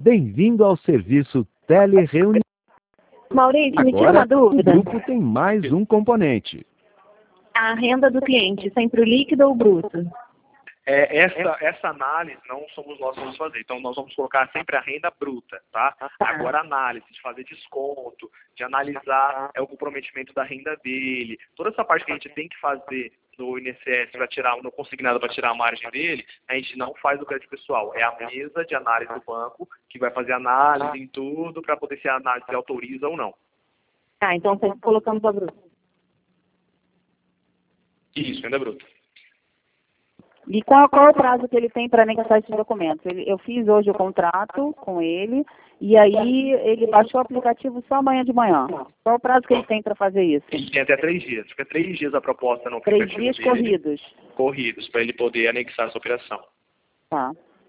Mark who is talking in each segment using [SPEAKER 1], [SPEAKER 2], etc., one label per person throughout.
[SPEAKER 1] Bem-vindo ao serviço Telereunião.
[SPEAKER 2] Maurício, me tira uma
[SPEAKER 1] Agora, o
[SPEAKER 2] dúvida.
[SPEAKER 1] grupo tem mais um componente.
[SPEAKER 2] A renda do cliente, sempre o líquido ou o bruto?
[SPEAKER 3] Essa análise não somos nós que vamos fazer. Então, nós vamos colocar sempre a renda bruta, tá? Agora, a análise de fazer desconto, de analisar o comprometimento da renda dele, toda essa parte que a gente tem que fazer no INSS para tirar, no consignado para tirar a margem dele, a gente não faz o crédito pessoal. É a mesa de análise do banco que vai fazer análise em tudo para poder se a análise autoriza ou não.
[SPEAKER 2] Tá, então sempre colocamos a bruta.
[SPEAKER 3] Isso, renda bruta.
[SPEAKER 2] E qual é o prazo que ele tem para anexar esses documentos? Eu fiz hoje o contrato com ele, e aí ele baixou o aplicativo só amanhã de manhã. Qual é o prazo que ele tem para fazer isso?
[SPEAKER 3] Ele tem até 3 dias. Fica 3 dias a proposta no
[SPEAKER 2] 3
[SPEAKER 3] aplicativo
[SPEAKER 2] dias
[SPEAKER 3] dele.
[SPEAKER 2] corridos.
[SPEAKER 3] Corridos, para ele poder anexar essa operação.
[SPEAKER 2] Tá.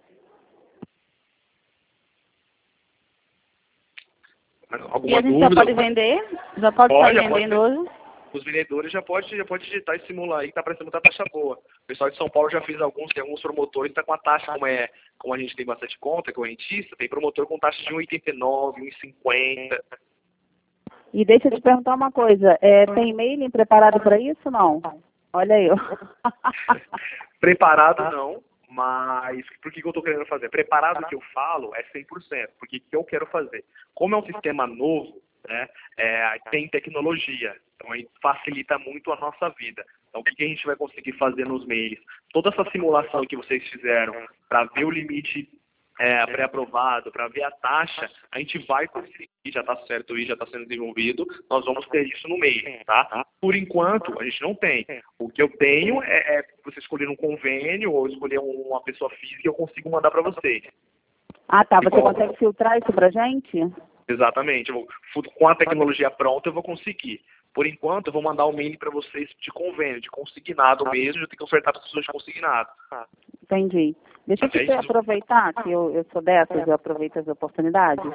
[SPEAKER 3] Alguma
[SPEAKER 2] E a gente
[SPEAKER 3] dúvida?
[SPEAKER 2] já pode vender? Já pode
[SPEAKER 3] Pode,
[SPEAKER 2] estar vendendo hoje?
[SPEAKER 3] Os vendedores já pode digitar e simular aí, que tá parecendo muita taxa boa. O pessoal de São Paulo já fez tem alguns promotores, tá com a taxa, como a gente tem bastante conta, correntista, tem promotor com taxa de 1,89, 1,50.
[SPEAKER 2] E deixa eu te perguntar uma coisa, tem e-mail preparado para isso não? Olha eu.
[SPEAKER 3] Preparado não, mas por que eu estou querendo fazer? Preparado que eu falo é 100%, porque o que eu quero fazer? Como é um sistema novo, né, tem tecnologia, então aí facilita muito a nossa vida. Então o que a gente vai conseguir fazer nos mails? Toda essa simulação que vocês fizeram para ver o limite pré-aprovado, para ver a taxa, a gente vai conseguir, já está certo e já está sendo desenvolvido, nós vamos ter isso no mail, tá? Por enquanto, a gente não tem. O que eu tenho é você escolher um convênio ou escolher uma pessoa física e eu consigo mandar para vocês.
[SPEAKER 2] Ah, tá. Você consegue filtrar isso pra gente?
[SPEAKER 3] Exatamente. Com a tecnologia pronta, eu vou conseguir. Por enquanto, eu vou mandar um mail para vocês de convênio, de consignado mesmo, eu tenho que ofertar para as pessoas de consignado.
[SPEAKER 2] Entendi. Deixa eu te aproveitar, que eu sou dessas, eu aproveito as oportunidades.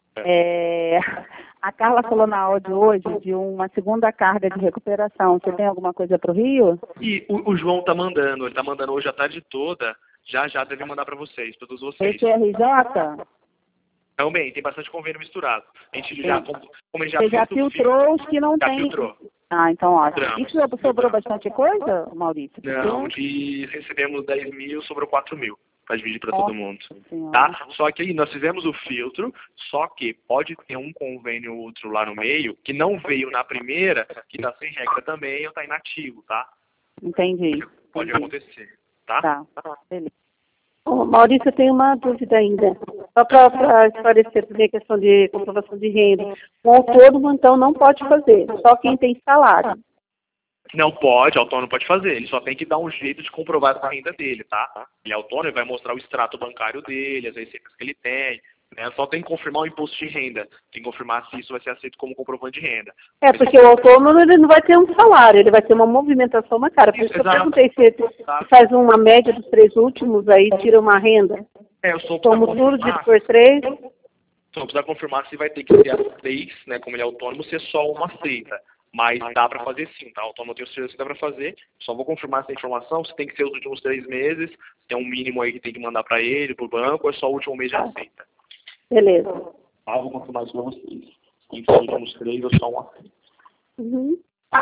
[SPEAKER 2] A Carla falou na áudio hoje de uma segunda carga de recuperação. Você tem alguma coisa para o Rio?
[SPEAKER 3] E o João tá mandando, ele tá mandando hoje a tarde toda, já deve mandar para vocês, para todos vocês.
[SPEAKER 2] Esse RJ?
[SPEAKER 3] Também, tem bastante convênio misturado. A gente já, como ele já
[SPEAKER 2] Você já filtrou os que não
[SPEAKER 3] já
[SPEAKER 2] tem?
[SPEAKER 3] Filtrou.
[SPEAKER 2] Ah, então ótimo.
[SPEAKER 3] Filtramos.
[SPEAKER 2] E sobrou bastante coisa, Maurício?
[SPEAKER 3] Não, recebemos 10 mil, sobrou 4 mil. Para dividir para todo mundo.
[SPEAKER 2] Senhora.
[SPEAKER 3] Tá? Só que aí nós fizemos o filtro, só que pode ter um convênio ou outro lá no meio, que não veio na primeira, que está sem regra também ou está inativo, tá?
[SPEAKER 2] Entendi.
[SPEAKER 3] Pode acontecer, tá?
[SPEAKER 2] Tá, beleza.
[SPEAKER 4] Maurício, eu tenho uma dúvida ainda. Só para esclarecer também a questão de comprovação de renda. O autônomo, então, não pode fazer, só quem tem salário.
[SPEAKER 3] Não pode, autônomo pode fazer. Ele só tem que dar um jeito de comprovar a renda dele, tá? Ele é autônomo, ele vai mostrar o extrato bancário dele, as receitas que ele tem, né? Só tem que confirmar o imposto de renda. Tem que confirmar se isso vai ser aceito como comprovante de renda.
[SPEAKER 4] Porque o autônomo ele não vai ter um salário, ele vai ter uma movimentação bancária. Por isso que eu perguntei se ele faz uma média dos 3 últimos, aí tira uma renda.
[SPEAKER 3] Eu só
[SPEAKER 4] Como tudo dividido por 3.
[SPEAKER 3] Só precisa confirmar se vai ter que ser as 3, né? Como ele é autônomo, ser só uma aceita. Mas dá para fazer sim, tá? Autônomo, eu tenho certeza que dá para fazer. Só vou confirmar essa informação, se tem que ser os últimos 3 meses, se tem um mínimo aí que tem que mandar para ele, para o banco, ou é só o último mês de aceita.
[SPEAKER 4] Beleza.
[SPEAKER 3] Tá, vou confirmar isso para vocês. Tem que ser os últimos 3 ou só um aceita.
[SPEAKER 4] Uhum.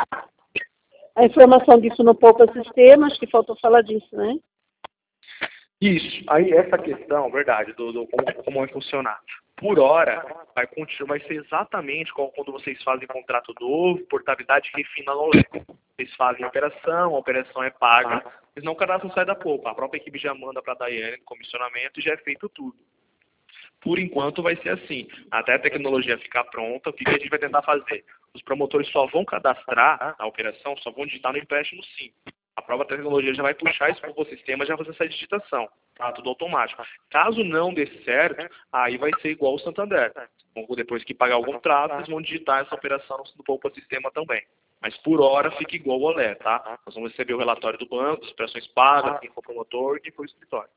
[SPEAKER 4] A informação disso no Poupa Sistema, acho que faltou falar disso, né?
[SPEAKER 3] Isso. Aí essa questão, verdade, como vai funcionar. Por hora, vai ser exatamente como quando vocês fazem contrato novo, portabilidade refina no leque. Vocês fazem a operação é paga, senão o cadastro sai da Poupa. A própria equipe já manda para a Daiane, comissionamento, e já é feito tudo. Por enquanto vai ser assim. Até a tecnologia ficar pronta, o que a gente vai tentar fazer? Os promotores só vão cadastrar a operação, só vão digitar no empréstimo sim. A própria tecnologia já vai puxar isso para o sistema, já vai fazer essa digitação. Tá? Tudo automático. Caso não dê certo, aí vai ser igual o Santander. Então, depois que pagar o contrato, eles vão digitar essa operação no Poupa Sistema também. Mas por hora fica igual o Olé, tá? Nós vamos receber o relatório do banco, as operações pagas, quem foi o promotor e quem foi o escritório.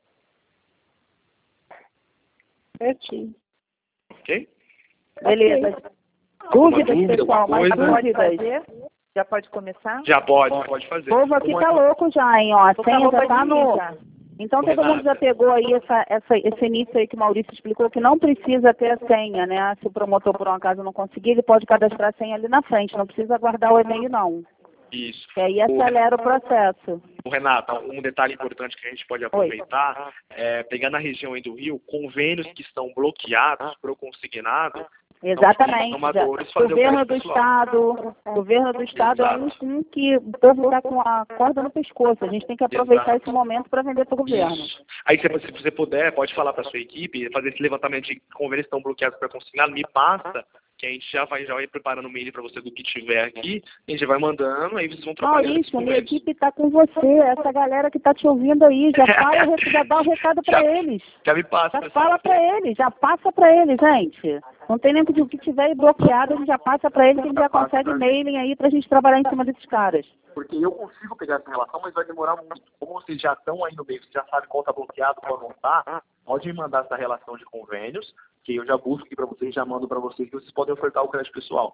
[SPEAKER 4] Certinho.
[SPEAKER 3] Ok?
[SPEAKER 2] Beleza. Dúvidas, pessoal? Mais dúvidas?
[SPEAKER 5] Já pode começar?
[SPEAKER 3] Já pode fazer.
[SPEAKER 2] O povo aqui tá louco já, hein? Ó, a senha já tá no... Então todo mundo já pegou aí esse início aí que o Maurício explicou, que não precisa ter a senha, né? Se o promotor por um acaso não conseguir, ele pode cadastrar a senha ali na frente, não precisa guardar o e-mail não.
[SPEAKER 3] Isso.
[SPEAKER 2] Que aí acelera o processo.
[SPEAKER 3] Renata, um detalhe importante que a gente pode aproveitar é pegar na região aí do Rio, convênios que estão bloqueados para o consignado.
[SPEAKER 2] Exatamente. Governo do Estado é um que o povo está com a corda no pescoço. A gente tem que aproveitar esse momento para vender para o governo.
[SPEAKER 3] Isso. Aí, se você puder, pode falar para a sua equipe, fazer esse levantamento de convênios que estão bloqueados para consignado, me passa, que a gente já vai preparando o e-mail para você do que tiver aqui, a gente vai mandando, aí vocês vão trabalhando.
[SPEAKER 2] Maurício, minha equipe está com você, essa galera que está te ouvindo aí, já dá o recado para eles.
[SPEAKER 3] Já me passa.
[SPEAKER 2] Já fala para eles, já passa para eles, gente. Não tem nem o que tiver bloqueado, a gente já passa para eles, a gente já consegue mailing aí para a gente trabalhar em cima desses caras.
[SPEAKER 3] Porque eu consigo pegar essa relação, mas vai demorar muito. Como vocês já estão aí no meio, vocês já sabem qual está bloqueado, qual não está, pode me mandar essa relação de convênios, que eu já busco aqui para vocês, já mando para vocês, que vocês podem ofertar o crédito pessoal.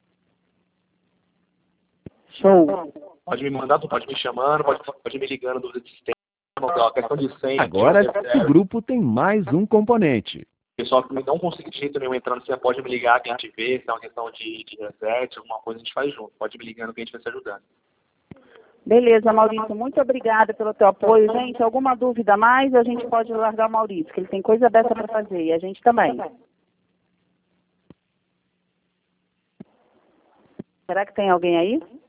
[SPEAKER 2] Show.
[SPEAKER 3] Pode me mandar, pode me chamando, pode me ligando dúvida de sistema, a questão de senha.
[SPEAKER 1] Agora o grupo tem mais um componente.
[SPEAKER 3] Pessoal que não consegue de jeito nenhum entrando, você pode me ligar que a gente vê, se é uma questão de reset, alguma coisa a gente faz junto. Pode me ligando que a gente vai se ajudando.
[SPEAKER 2] Beleza, Maurício, muito obrigada pelo teu apoio. Gente, alguma dúvida a mais, a gente pode largar o Maurício, que ele tem coisa dessa para fazer, e a gente também. Será que tem alguém aí?